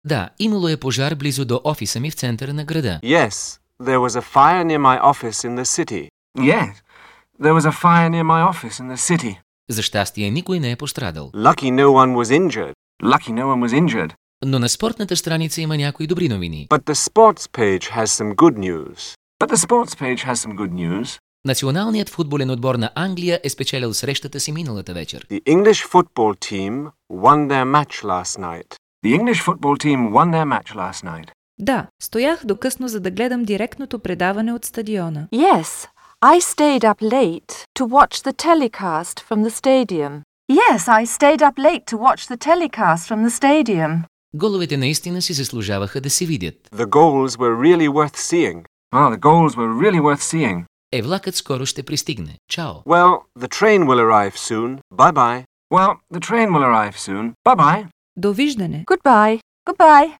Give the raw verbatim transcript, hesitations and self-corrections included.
Да, имало е пожар близо до офиса ми в центъра на града. Yes, there was a fire near my office in the city. Yes, there was a fire near my office in the city. За щастие, никой не е пострадал. Lucky no one was injured. Lucky no one was injured. Но на спортната страница има някои добри новини. But the sports page has some good news. But the sports page has some good news. Националният футболен отбор на Англия е спечелил срещата си миналата вечер. The English football team won their match last night. The English football team won their match last night. Да, стоях до късно, за да гледам директното предаване от стадиона. Yes, I stayed up late to watch the telecast from the stadium. Yes, I stayed up late to watch the telecast from the stadium. Головете наистина си заслужаваха да се видят. The goals were really worth seeing. Ah, the goals were really worth seeing. Е, влакът скоро ще пристигне. Чао! Well, the train will arrive soon. Bye-bye. Well, the train will arrive soon. Bye-bye. Довиждане! Goodbye. Goodbye.